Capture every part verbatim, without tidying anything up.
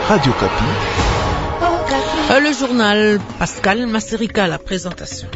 Radio Kapi. Euh, le journal Pascal Masserica, la présentation.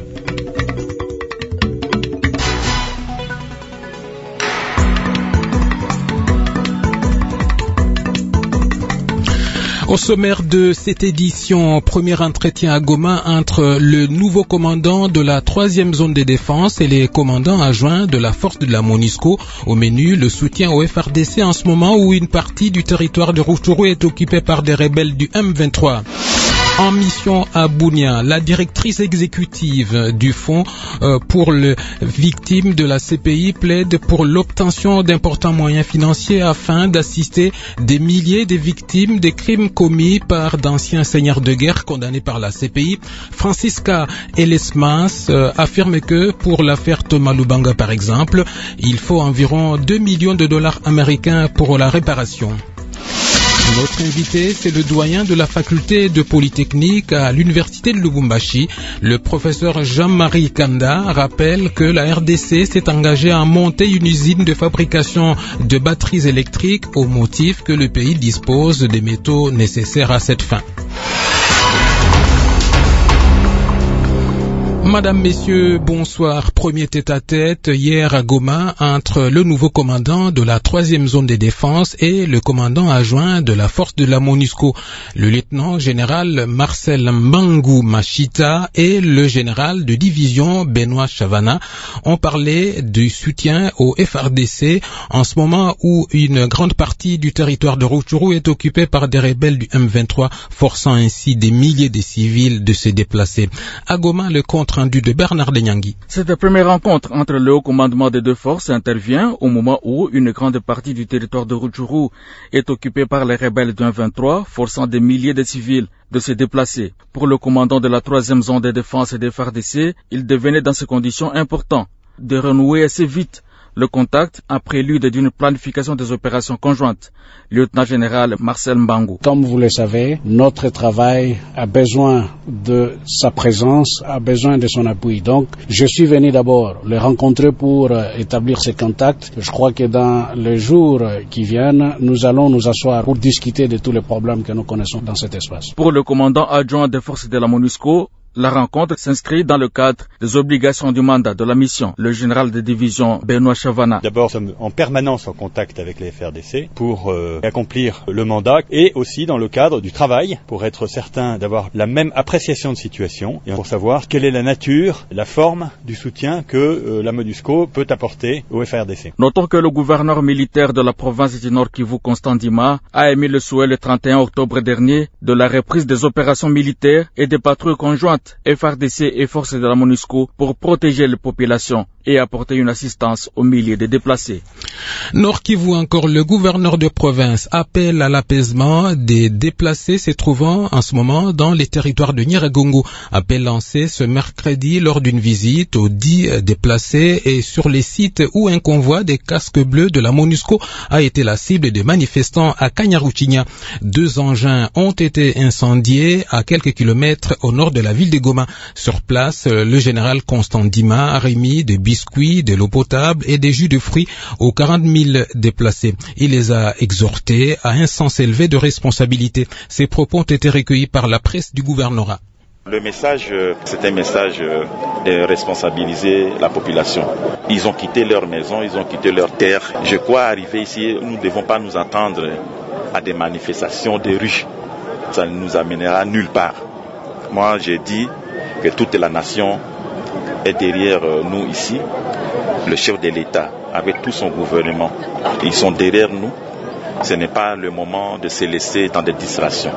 Au sommaire de cette édition, premier entretien à Goma entre le nouveau commandant de la troisième zone de défense et les commandants adjoints de la force de la MONUSCO. Au menu, le soutien au F R D C en ce moment où une partie du territoire de Rutshuru est occupée par des rebelles du M vingt-trois. En mission à Bunia, la directrice exécutive du Fonds euh, pour les victimes de la C P I plaide pour l'obtention d'importants moyens financiers afin d'assister des milliers de victimes des crimes commis par d'anciens seigneurs de guerre condamnés par la C P I. Francisca Elesmas euh, affirme que pour l'affaire Thomas Lubanga par exemple, il faut environ deux millions de dollars américains pour la réparation. Notre invité, c'est le doyen de la faculté de Polytechnique à l'université de Lubumbashi. Le professeur Jean-Marie Kanda rappelle que la R D C s'est engagée à monter une usine de fabrication de batteries électriques au motif que le pays dispose des métaux nécessaires à cette fin. Madame, Messieurs, bonsoir. Premier tête-à-tête hier à Goma entre le nouveau commandant de la troisième zone de défense et le commandant adjoint de la force de la MONUSCO. Le lieutenant général Marcel Mbangu Machita et le général de division Benoît Chavana ont parlé du soutien au F R D C en ce moment où une grande partie du territoire de Rutshuru est occupée par des rebelles du M vingt-trois, forçant ainsi des milliers de civils de se déplacer. À Goma, le compte rendu de Bernard Denyangui. Cette première rencontre entre le haut commandement des deux forces intervient au moment où une grande partie du territoire de Rutshuru est occupée par les rebelles du M vingt-trois, forçant des milliers de civils de se déplacer. Pour le commandant de la troisième zone de défense et des F R D C, il devenait dans ces conditions important de renouer assez vite le contact en prélude d'une planification des opérations conjointes. Lieutenant général Marcel Mbangu. Comme vous le savez, notre travail a besoin de sa présence, a besoin de son appui. Donc, je suis venu d'abord le rencontrer pour établir ces contacts. Je crois que dans les jours qui viennent, nous allons nous asseoir pour discuter de tous les problèmes que nous connaissons dans cet espace. Pour le commandant adjoint des forces de la MONUSCO, la rencontre s'inscrit dans le cadre des obligations du mandat de la mission. Le général de division Benoît Chavana. D'abord, nous sommes en permanence en contact avec les F R D C pour euh, accomplir le mandat et aussi dans le cadre du travail pour être certain d'avoir la même appréciation de situation et pour savoir quelle est la nature, la forme du soutien que euh, la MONUSCO peut apporter au F R D C. Notons que le gouverneur militaire de la province du Nord Kivu, Constant Ndima, a émis le souhait le trente et un octobre dernier de la reprise des opérations militaires et des patrouilles conjointes F R D C et forces de la MONUSCO pour protéger les populations et apporter une assistance aux milliers de déplacés. Nord Kivu encore, le gouverneur de province appelle à l'apaisement des déplacés se trouvant en ce moment dans les territoires de Nyiragongo. Appel lancé ce mercredi lors d'une visite aux dix déplacés et sur les sites où un convoi des casques bleus de la MONUSCO a été la cible de manifestants à Kanyaruchinya. Deux engins ont été incendiés à quelques kilomètres au nord de la ville de Goma. Sur place, le général Constant Ndima a remis des biscuits, de l'eau potable et des jus de fruits aux quarante mille déplacés. Il les a exhortés à un sens élevé de responsabilité. Ces propos ont été recueillis par la presse du gouvernorat. Le message, c'est un message de responsabiliser la population. Ils ont quitté leur maison, ils ont quitté leur terre. Je crois arriver ici, nous ne devons pas nous attendre à des manifestations de rue. Ça ne nous amènera nulle part. Moi, j'ai dit que toute la nation est derrière nous ici. Le chef de l'État, avec tout son gouvernement, ils sont derrière nous. Ce n'est pas le moment de se laisser dans des distractions.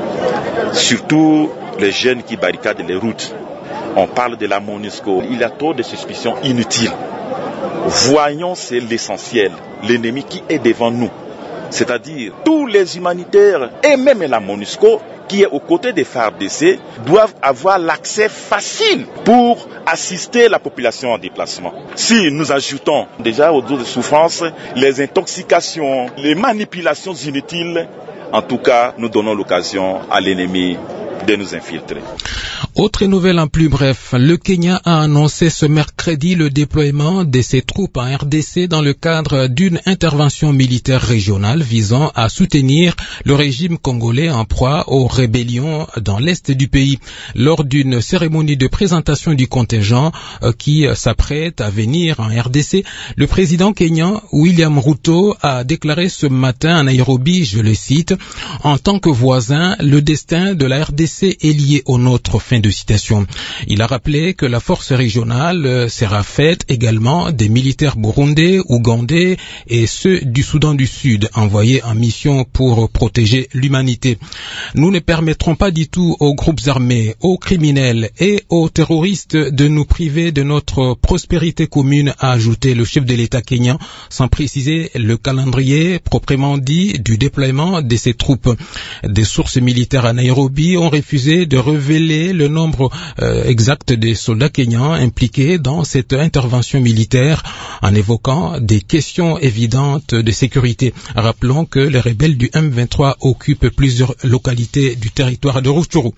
Surtout les jeunes qui barricadent les routes. On parle de la MONUSCO. Il y a trop de suspicions inutiles. Voyons, c'est l'essentiel. L'ennemi qui est devant nous. C'est-à-dire tous les humanitaires et même la MONUSCO qui est aux côtés des F R D C doivent avoir l'accès facile pour assister la population en déplacement. Si nous ajoutons déjà aux doses de souffrance les intoxications, les manipulations inutiles, en tout cas, nous donnons l'occasion à l'ennemi de nous infiltrer. Autre nouvelle en plus bref, le Kenya a annoncé ce mercredi le déploiement de ses troupes en R D C dans le cadre d'une intervention militaire régionale visant à soutenir le régime congolais en proie aux rébellions dans l'est du pays. Lors d'une cérémonie de présentation du contingent euh, qui euh, s'apprête à venir en R D C, le président kenyan William Ruto a déclaré ce matin à Nairobi, je le cite, « En tant que voisin, le destin de la R D C est lié au nôtre ». Fin de citation. Il a rappelé que la force régionale sera faite également des militaires burundais, ougandais et ceux du Soudan du Sud envoyés en mission pour protéger l'humanité. Nous ne permettrons pas du tout aux groupes armés, aux criminels et aux terroristes de nous priver de notre prospérité commune, a ajouté le chef de l'État kényan, sans préciser le calendrier proprement dit du déploiement de ces troupes. Des sources militaires à Nairobi ont refusé de révéler le nombre euh, exact des soldats kenyans impliqués dans cette intervention militaire en évoquant des questions évidentes de sécurité. Rappelons que les rebelles du M vingt-trois occupent plusieurs localités du territoire de Rutshuru.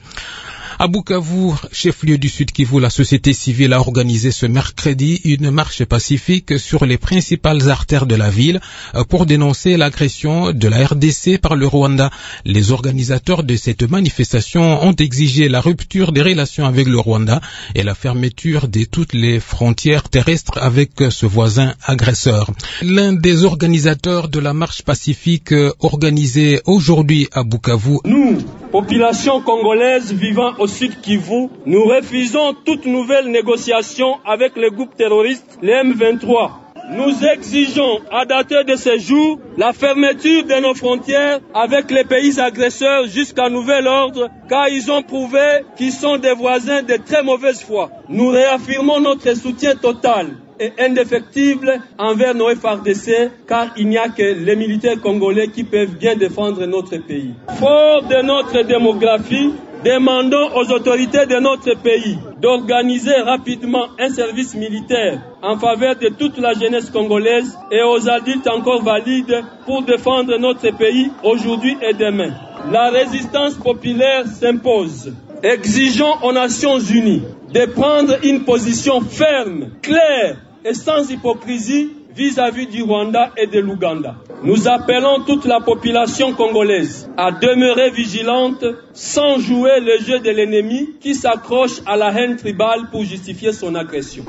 À Bukavu, chef-lieu du Sud Kivu, la société civile a organisé ce mercredi une marche pacifique sur les principales artères de la ville pour dénoncer l'agression de la R D C par le Rwanda. Les organisateurs de cette manifestation ont exigé la rupture des relations avec le Rwanda et la fermeture de toutes les frontières terrestres avec ce voisin agresseur. L'un des organisateurs de la marche pacifique organisée aujourd'hui à Bukavu, nous, population congolaise vivant au Sud Kivu, nous refusons toute nouvelle négociation avec le groupe terroriste, le M vingt-trois. Nous exigeons, à dater de ce jour, la fermeture de nos frontières avec les pays agresseurs jusqu'à nouvel ordre, car ils ont prouvé qu'ils sont des voisins de très mauvaise foi. Nous réaffirmons notre soutien total et indéfectible envers nos F R D C, car il n'y a que les militaires congolais qui peuvent bien défendre notre pays. Fort de notre démographie, demandons aux autorités de notre pays d'organiser rapidement un service militaire en faveur de toute la jeunesse congolaise et aux adultes encore valides pour défendre notre pays aujourd'hui et demain. La résistance populaire s'impose. Exigeons aux Nations Unies de prendre une position ferme, claire et sans hypocrisie vis-à-vis du Rwanda et de l'Ouganda. Nous appelons toute la population congolaise à demeurer vigilante sans jouer le jeu de l'ennemi qui s'accroche à la haine tribale pour justifier son agression.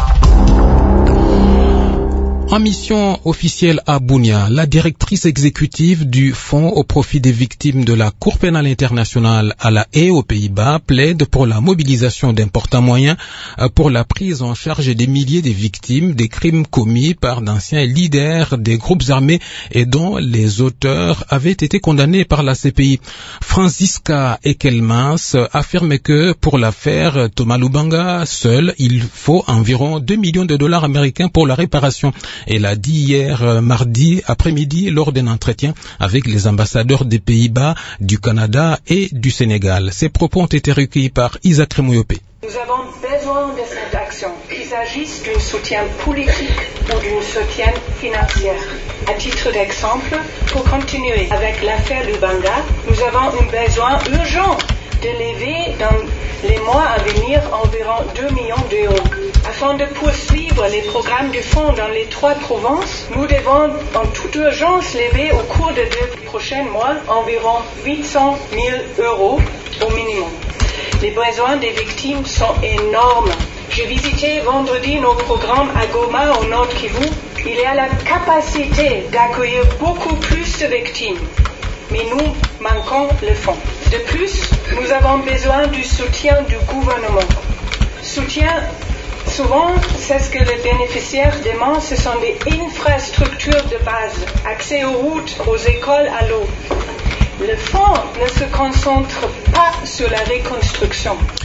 En mission officielle à Bunia, la directrice exécutive du Fonds au profit des victimes de la Cour pénale internationale à La Haye aux Pays-Bas plaide pour la mobilisation d'importants moyens pour la prise en charge des milliers de victimes des crimes commis par d'anciens leaders des groupes armés et dont les auteurs avaient été condamnés par la C P I. Franziska Ekelmans affirme que pour l'affaire Thomas Lubanga, seul, il faut environ deux millions de dollars américains pour la réparation. Elle a dit hier mardi après-midi lors d'un entretien avec les ambassadeurs des Pays-Bas, du Canada et du Sénégal. Ces propos ont été recueillis par Isaac Remoyope. Nous avons besoin de cette action, qu'il s'agisse d'un soutien politique ou d'un soutien financier. À titre d'exemple, pour continuer avec l'affaire Lubanga, nous avons un besoin urgent de lever dans les mois à venir environ deux millions d'euros. Afin de poursuivre les programmes du fonds dans les trois provinces, nous devons en toute urgence lever au cours des deux prochains mois environ huit cent mille euros au minimum. Les besoins des victimes sont énormes. J'ai visité vendredi nos programmes à Goma au Nord Kivu. Il y a la capacité d'accueillir beaucoup plus de victimes, mais nous manquons le fonds. De plus, nous avons besoin du soutien du gouvernement. Soutien, souvent, c'est ce que les bénéficiaires demandent, ce sont des infrastructures de base, accès aux routes, aux écoles, à l'eau. Le fonds ne se concentre pas sur la reconstruction.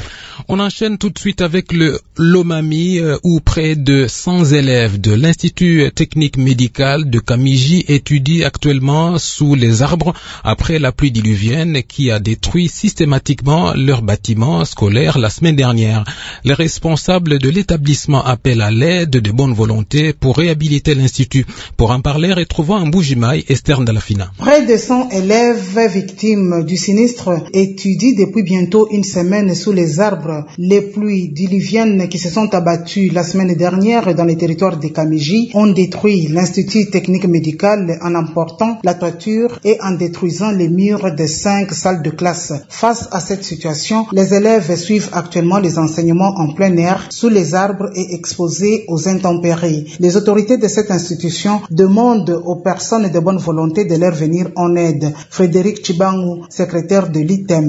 On enchaîne tout de suite avec le Lomami euh, où près de cent élèves de l'Institut technique médical de Kamiji étudient actuellement sous les arbres après la pluie diluvienne qui a détruit systématiquement leur bâtiment scolaire la semaine dernière. Les responsables de l'établissement appellent à l'aide de bonne volonté pour réhabiliter l'institut. Pour en parler, retrouvons en Bougimaï Esther Ndalafina. Près de cent élèves victimes du sinistre étudient depuis bientôt une semaine sous les arbres. Les pluies diluviennes qui se sont abattues la semaine dernière dans les territoires de Kamiji ont détruit l'Institut technique médical en emportant la toiture et en détruisant les murs de cinq salles de classe. Face à cette situation, les élèves suivent actuellement les enseignements en plein air sous les arbres et exposés aux intempéries. Les autorités de cette institution demandent aux personnes de bonne volonté de leur venir en aide. Frédéric Chibangu, secrétaire de l'I T E M.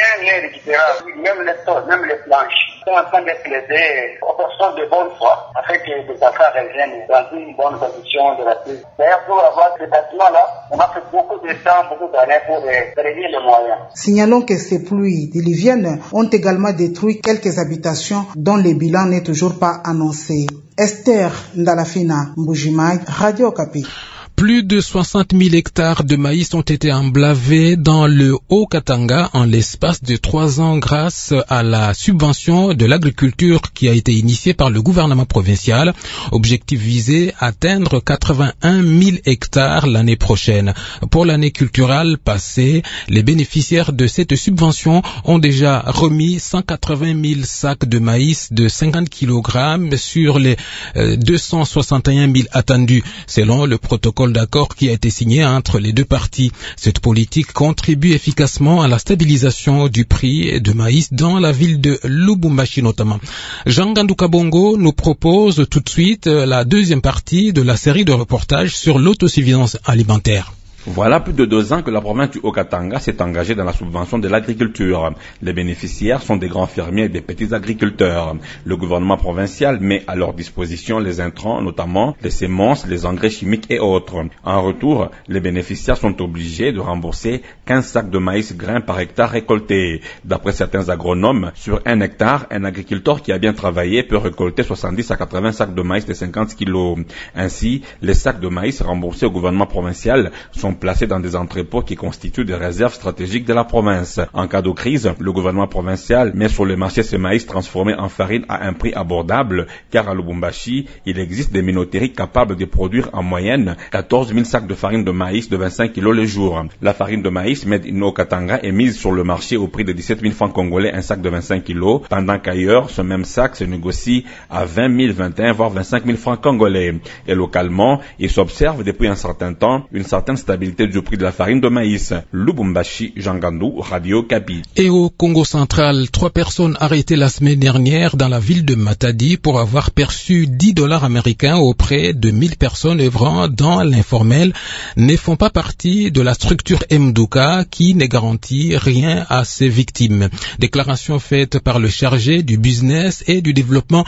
Même les sols, même les planches, sont en train de plaider aux personnes de bonne foi afin que les enfants reviennent dans une bonne condition de la vie. D'ailleurs, pour avoir ces bâtiments-là, on a fait beaucoup de temps, beaucoup d'années pour réunir les moyens. Signalons que ces pluies diluviennes ont également détruit quelques habitations dont le bilan n'est toujours pas annoncé. Esther Ndalafina, Mbujimai, Radio Okapi. Plus de soixante mille hectares de maïs ont été emblavés dans le Haut-Katanga en l'espace de trois ans grâce à la subvention de l'agriculture qui a été initiée par le gouvernement provincial. Objectif visé, atteindre quatre-vingt-un mille hectares l'année prochaine. Pour l'année culturelle passée, les bénéficiaires de cette subvention ont déjà remis cent quatre-vingt mille sacs de maïs de cinquante kilogrammes sur les euh, deux cent soixante et un mille attendus, selon le protocole d'accord qui a été signé entre les deux parties. Cette politique contribue efficacement à la stabilisation du prix de maïs dans la ville de Lubumbashi notamment. Jean Gandou Kabongo nous propose tout de suite la deuxième partie de la série de reportages sur l'autosuffisance alimentaire. Voilà plus de deux ans que la province du Haut-Katanga s'est engagée dans la subvention de l'agriculture. Les bénéficiaires sont des grands fermiers et des petits agriculteurs. Le gouvernement provincial met à leur disposition les intrants, notamment les semences, les engrais chimiques et autres. En retour, les bénéficiaires sont obligés de rembourser quinze sacs de maïs grains par hectare récolté. D'après certains agronomes, sur un hectare, un agriculteur qui a bien travaillé peut récolter soixante-dix à quatre-vingts sacs de maïs de cinquante kilos. Ainsi, les sacs de maïs remboursés au gouvernement provincial sont placés dans des entrepôts qui constituent des réserves stratégiques de la province. En cas de crise, le gouvernement provincial met sur le marché ce maïs transformé en farine à un prix abordable, car à Lubumbashi, il existe des minoteries capables de produire en moyenne quatorze mille sacs de farine de maïs de vingt-cinq kilos le jour. La farine de maïs made in Haut-Katanga est mise sur le marché au prix de dix-sept mille francs congolais un sac de vingt-cinq kilos, pendant qu'ailleurs, ce même sac se négocie à vingt mille, vingt et un, voire vingt-cinq mille francs congolais. Et localement, il s'observe depuis un certain temps une certaine stabilité du prix de la farine de maïs. Lubumbashi, Jean Gandou, Radio Kapi. Et au Congo central, trois personnes arrêtées la semaine dernière dans la ville de Matadi pour avoir perçu dix dollars américains auprès de mille personnes œuvrant dans l'informel ne font pas partie de la structure Mduka qui ne garantit rien à ses victimes. Déclaration faite par le chargé du business et du développement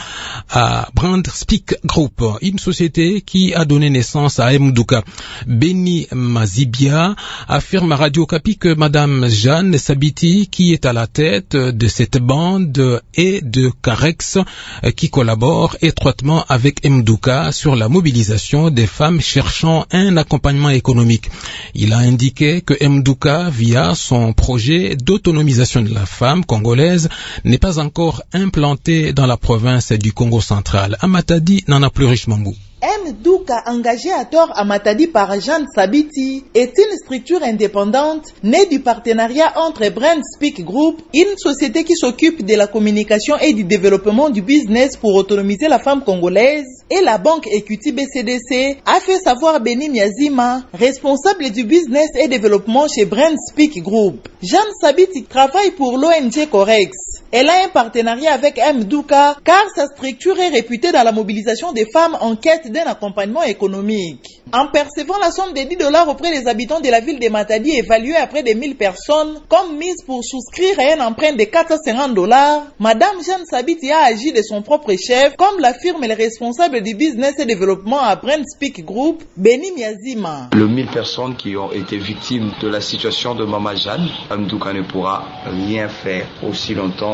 à Brand Speak Group, une société qui a donné naissance à Mduka. Benny Mazibia affirme à Radio Kapi que Madame Jeanne Sabiti, qui est à la tête de cette bande, et de Carex, qui collabore étroitement avec Mduka sur la mobilisation des femmes cherchant un accompagnement économique. Il a indiqué que Mduka, via son projet d'autonomisation de la femme congolaise, n'est pas encore implanté dans la province du Congo central. À Matadi, Nana Plurish Mangou. Mduka, engagé à tort à Matadi par Jeanne Sabiti, est une structure indépendante née du partenariat entre Brand Speak Group, une société qui s'occupe de la communication et du développement du business pour autonomiser la femme congolaise, et la banque Equity B C D C, a fait savoir Benny Miazima, responsable du business et développement chez Brand Speak Group. Jeanne Sabiti travaille pour l'O N G Corex. Elle a un partenariat avec Mduka car sa structure est réputée dans la mobilisation des femmes en quête d'un accompagnement économique. En percevant la somme de dix dollars auprès des habitants de la ville de Matadi évaluée à près de mille personnes comme mise pour souscrire à un emprunt de quatre cent cinquante dollars, Madame Jeanne Sabiti a agi de son propre chef, comme l'affirme le responsable du business et développement à Brand Speak Group, Benny Miazima. Les mille personnes qui ont été victimes de la situation de Maman Jeanne, Mduka ne pourra rien faire aussi longtemps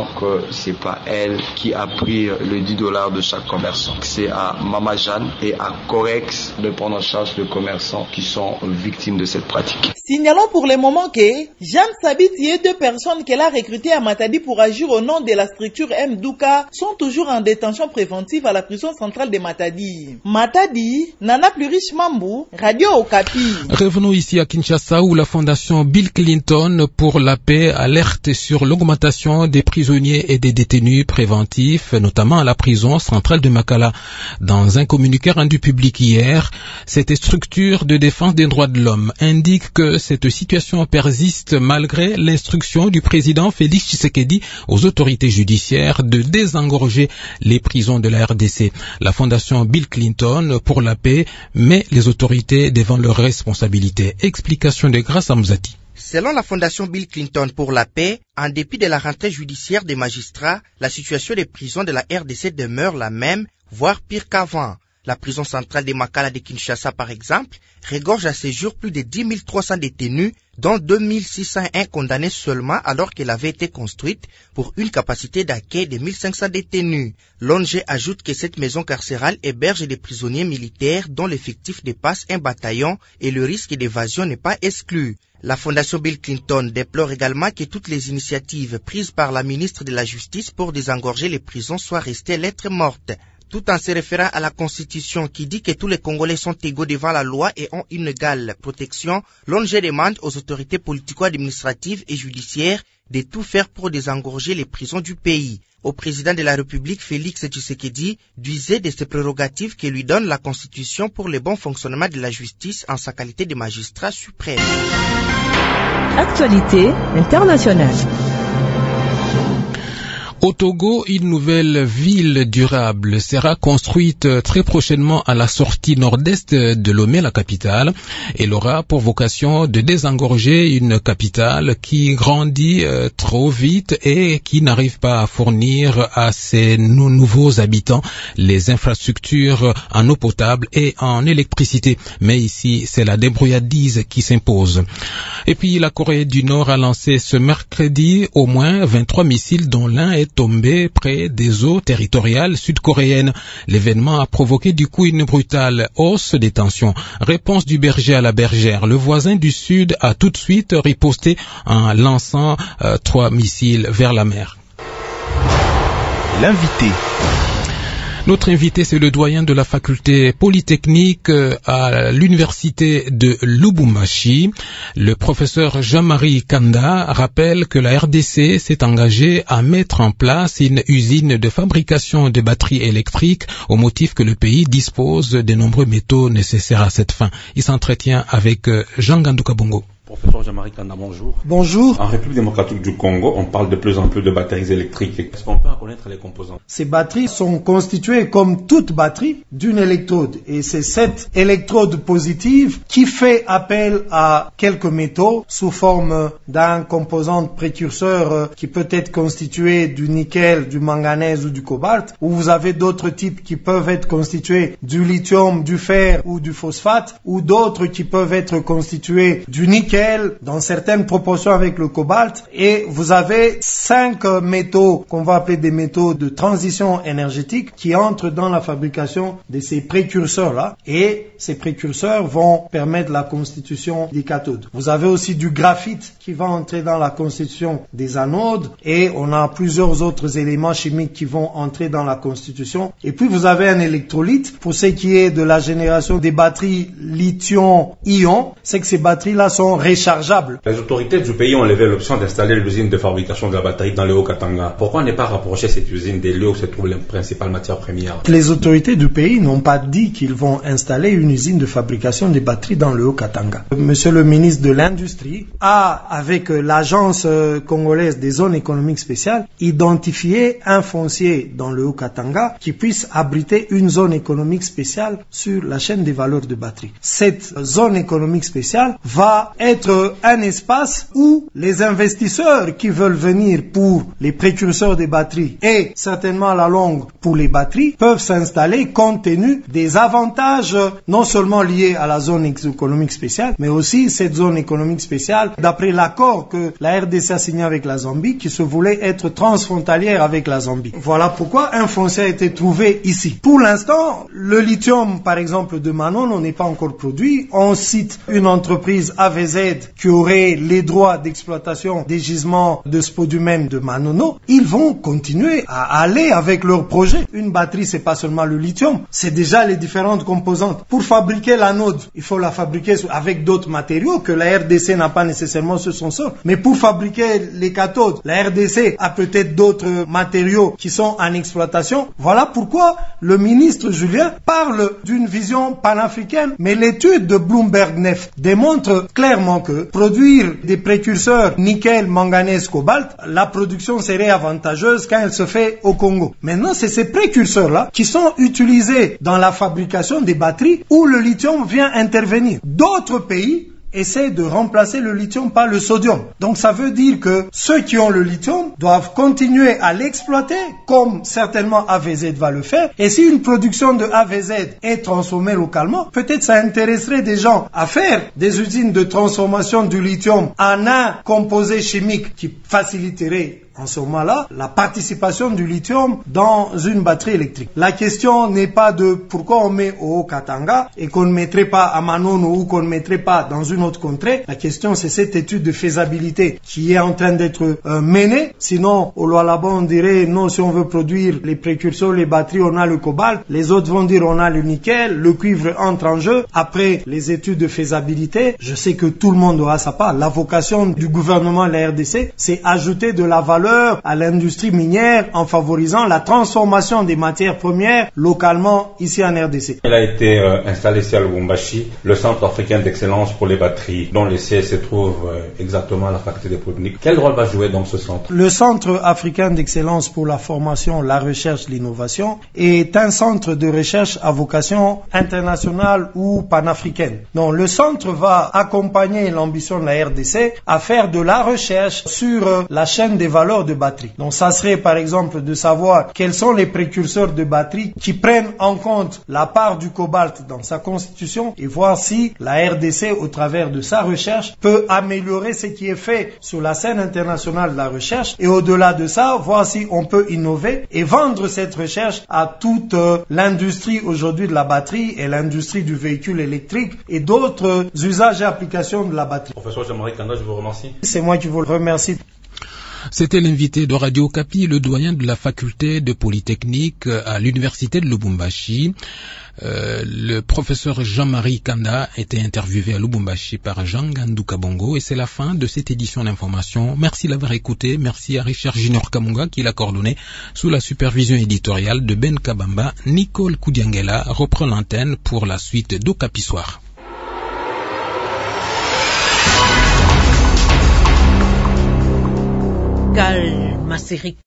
disant que c'est pas elle qui a pris le dix dollars de chaque commerçant. C'est à Mama Jeanne et à Corex de prendre en charge les commerçants qui sont victimes de cette pratique. Signalons pour le moment que Jeanne Sabiti et deux personnes qu'elle a recrutées à Matadi pour agir au nom de la structure M. Douka sont toujours en détention préventive à la prison centrale de Matadi. Matadi, Nana Plurish Mambu, Radio Okapi. Revenons ici à Kinshasa où la fondation Bill Clinton pour la paix alerte sur l'augmentation des prisonniers et des détenus préventifs, notamment à la prison centrale de Makala. Dans un communiqué rendu public hier, cette structure de défense des droits de l'homme indique que cette situation persiste malgré l'instruction du président Félix Tshisekedi aux autorités judiciaires de désengorger les prisons de la R D C. La fondation Bill Clinton pour la paix met les autorités devant leurs responsabilités. Explication de Grâce à Mzati. Selon la fondation Bill Clinton pour la paix, en dépit de la rentrée judiciaire des magistrats, la situation des prisons de la R D C demeure la même, voire pire qu'avant. La prison centrale de Makala de Kinshasa, par exemple, regorge à ce jour plus de dix mille trois cents détenus, dont deux mille six cent un condamnés seulement alors qu'elle avait été construite pour une capacité d'accueil de mille cinq cents détenus. L'O N G ajoute que cette maison carcérale héberge des prisonniers militaires dont l'effectif dépasse un bataillon et le risque d'évasion n'est pas exclu. La fondation Bill Clinton déplore également que toutes les initiatives prises par la ministre de la Justice pour désengorger les prisons soient restées lettres mortes. Tout en se référant à la Constitution qui dit que tous les Congolais sont égaux devant la loi et ont une égale protection, l'O N G demande aux autorités politico-administratives et judiciaires de tout faire pour désengorger les prisons du pays. Au président de la République, Félix Tshisekedi, d'user de ses prérogatives que lui donne la Constitution pour le bon fonctionnement de la justice en sa qualité de magistrat suprême. Actualité internationale. Au Togo, une nouvelle ville durable sera construite très prochainement à la sortie nord-est de Lomé, la capitale. Elle aura pour vocation de désengorger une capitale qui grandit euh, trop vite et qui n'arrive pas à fournir à ses nou- nouveaux habitants les infrastructures en eau potable et en électricité. Mais ici, c'est la débrouillardise qui s'impose. Et puis, la Corée du Nord a lancé ce mercredi au moins vingt-trois missiles dont l'un est tombé près des eaux territoriales sud-coréennes. L'événement a provoqué du coup une brutale hausse des tensions. Réponse du berger à la bergère. Le voisin du sud a tout de suite riposté en lançant euh, trois missiles vers la mer. L'invité. Notre invité, c'est le doyen de la faculté polytechnique à l'université de Lubumbashi. Le professeur Jean-Marie Kanda rappelle que la R D C s'est engagée à mettre en place une usine de fabrication de batteries électriques au motif que le pays dispose de nombreux métaux nécessaires à cette fin. Il s'entretient avec Jean Ganduka Bongo. Professeur Jean-Marie Kanda, bonjour. Bonjour. En République démocratique du Congo, on parle de plus en plus de batteries électriques. Est-ce qu'on peut en connaître les composants? Ces batteries sont constituées, comme toute batterie, d'une électrode. Et c'est cette électrode positive qui fait appel à quelques métaux sous forme d'un composant précurseur qui peut être constitué du nickel, du manganèse ou du cobalt, ou vous avez d'autres types qui peuvent être constitués du lithium, du fer ou du phosphate, ou d'autres qui peuvent être constitués du nickel dans certaines proportions avec le cobalt, et vous avez cinq métaux qu'on va appeler des métaux de transition énergétique qui entrent dans la fabrication de ces précurseurs-là, et ces précurseurs vont permettre la constitution des cathodes. Vous avez aussi du graphite qui va entrer dans la constitution des anodes, et on a plusieurs autres éléments chimiques qui vont entrer dans la constitution. Et puis vous avez un électrolyte pour ce qui est de la génération des batteries lithium-ion, c'est que ces batteries-là sont rechargeables. Les autorités du pays ont levé l'option d'installer l'usine de fabrication de la batterie dans le Haut-Katanga. Pourquoi ne pas rapprocher cette usine des lieux où se trouvent les principales matières premières? Les autorités du pays n'ont pas dit qu'ils vont installer une usine de fabrication de batteries dans le Haut-Katanga. Monsieur le ministre de l'Industrie a, avec l'agence congolaise des zones économiques spéciales, identifié un foncier dans le Haut-Katanga qui puisse abriter une zone économique spéciale sur la chaîne des valeurs de batteries. Cette zone économique spéciale va être être un espace où les investisseurs qui veulent venir pour les précurseurs des batteries et certainement à la longue pour les batteries peuvent s'installer compte tenu des avantages non seulement liés à la zone économique spéciale, mais aussi cette zone économique spéciale d'après l'accord que la R D C a signé avec la Zambie qui se voulait être transfrontalière avec la Zambie. Voilà pourquoi un foncier a été trouvé ici. Pour l'instant, le lithium par exemple de Manono n'est pas encore produit. On cite une entreprise A V Z qui aurait les droits d'exploitation des gisements de spodumène de Manono. Ils vont continuer à aller avec leur projet. Une batterie, c'est pas seulement le lithium, c'est déjà les différentes composantes. Pour fabriquer l'anode, il faut la fabriquer avec d'autres matériaux que la R D C n'a pas nécessairement sur son sol. Mais pour fabriquer les cathodes, la R D C a peut-être d'autres matériaux qui sont en exploitation. Voilà pourquoi le ministre Julien parle d'une vision panafricaine. Mais l'étude de Bloomberg Neft démontre clairement que produire des précurseurs nickel, manganèse, cobalt, la production serait avantageuse quand elle se fait au Congo. Maintenant, c'est ces précurseurs-là qui sont utilisés dans la fabrication des batteries où le lithium vient intervenir. D'autres pays essaie de remplacer le lithium par le sodium. Donc ça veut dire que ceux qui ont le lithium doivent continuer à l'exploiter comme certainement A V Z va le faire. Et si une production de A V Z est transformée localement, peut-être ça intéresserait des gens à faire des usines de transformation du lithium en un composé chimique qui faciliterait en ce moment-là la participation du lithium dans une batterie électrique. La question n'est pas de pourquoi on met au Haut-Katanga et qu'on ne mettrait pas à Manono ou qu'on ne mettrait pas dans une autre contrée. La question, c'est cette étude de faisabilité qui est en train d'être euh, menée. Sinon, au Lualaba, on dirait non, si on veut produire les précurseurs, les batteries, on a le cobalt. Les autres vont dire on a le nickel, le cuivre entre en jeu. Après les études de faisabilité, je sais que tout le monde aura sa part. La vocation du gouvernement de la R D C, c'est ajouter de la valeur à l'industrie minière en favorisant la transformation des matières premières localement ici en R D C. Il a été euh, installé ici à Lubumbashi, le Centre africain d'excellence pour les batteries, dont le siège se trouve euh, exactement à la faculté des Polytechniques. Quel rôle va jouer donc ce centre? Le Centre africain d'excellence pour la formation, la recherche, l'innovation est un centre de recherche à vocation internationale ou panafricaine. Donc le centre va accompagner l'ambition de la R D C à faire de la recherche sur euh, la chaîne des valeurs de batterie. Donc ça serait par exemple de savoir quels sont les précurseurs de batterie qui prennent en compte la part du cobalt dans sa constitution et voir si la R D C au travers de sa recherche peut améliorer ce qui est fait sur la scène internationale de la recherche et au-delà de ça voir si on peut innover et vendre cette recherche à toute euh, l'industrie aujourd'hui de la batterie et l'industrie du véhicule électrique et d'autres usages et applications de la batterie. Professeur Jean-Marie Kanda, je vous remercie. C'est moi qui vous remercie. C'était l'invité de Radio Okapi, le doyen de la faculté de Polytechnique à l'université de Lubumbashi. Euh, le professeur Jean-Marie Kanda était interviewé à Lubumbashi par Jean Gandou Kabongo et c'est la fin de cette édition d'information. Merci de l'avoir écouté. Merci à Richard Junior Kamunga qui l'a coordonné sous la supervision éditoriale de Ben Kabamba. Nicole Koudiangela reprend l'antenne pour la suite d'Okapi Soir. Pascal Masséric.